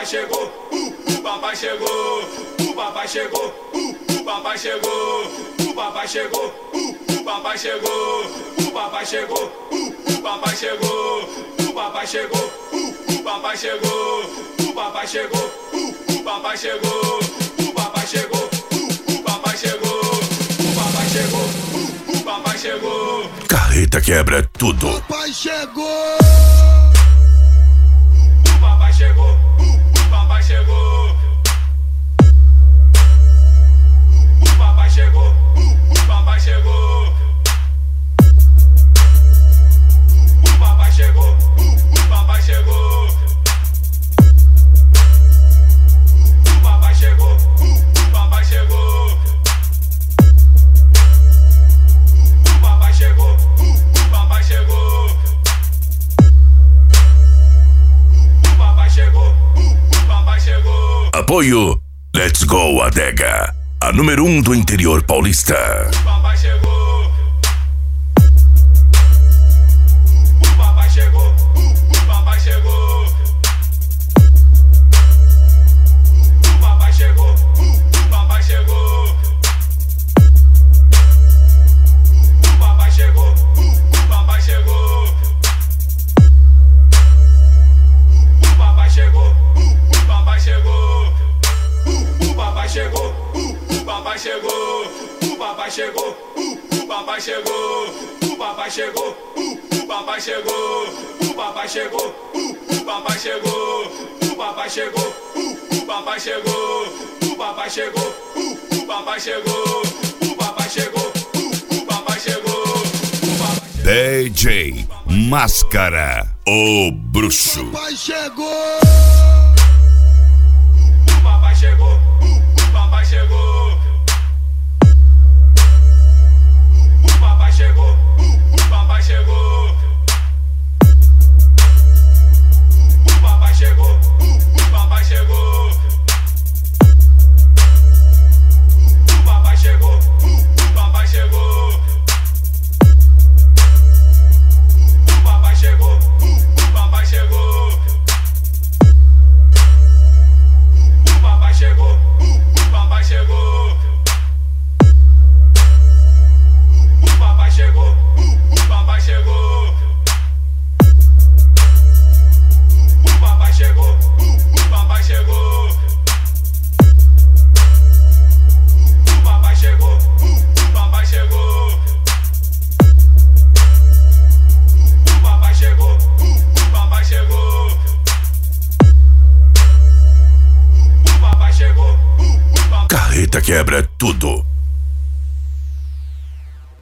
chegou, o papai chegou, o papai chegou, o papai chegou, o papai chegou, o papai chegou, o papai chegou, o papai chegou, o papai chegou, o papai chegou, o papai chegou, o papai chegou, o papai chegou, o papai chegou, o papai chegou, o papai chegou. Carreta quebra tudo. Papai chegou. O papai chegou, o papai chegou. O papai chegou, o papai chegou. O papai chegou, o papai chegou. O papai chegou, o papai chegou. O papai chegou, o papai chegou. O papai chegou, o papai chegou. Apoio Let's Go Adega, a número 1 do interior paulista. O papai chegou. O papai chegou, o papai chegou. O papai chegou, o papai chegou. O papai chegou, o papai chegou. O papai chegou, o papai chegou. O papai chegou, o papai chegou. O papai chegou, o papai chegou. O papai chegou, o papai chegou. O papai chegou, o papai chegou. O papai chegou, o papai chegou. O papai chegou, o papai chegou. O papai chegou, o papai chegou. DJ Máscara, o bruxo. Papai chegou. O papai chegou, o papai chegou. O papai chegou, o papai chegou. O papai chegou, o papai chegou. O papai chegou, o papai chegou. O papai chegou, o papai chegou. O papai chegou, o papai chegou. O papai chegou, o papai chegou. O papai chegou, o papai chegou. O papai chegou, o papai chegou. O papai chegou, o papai chegou. O papai chegou, o papai. Carreta quebra tudo.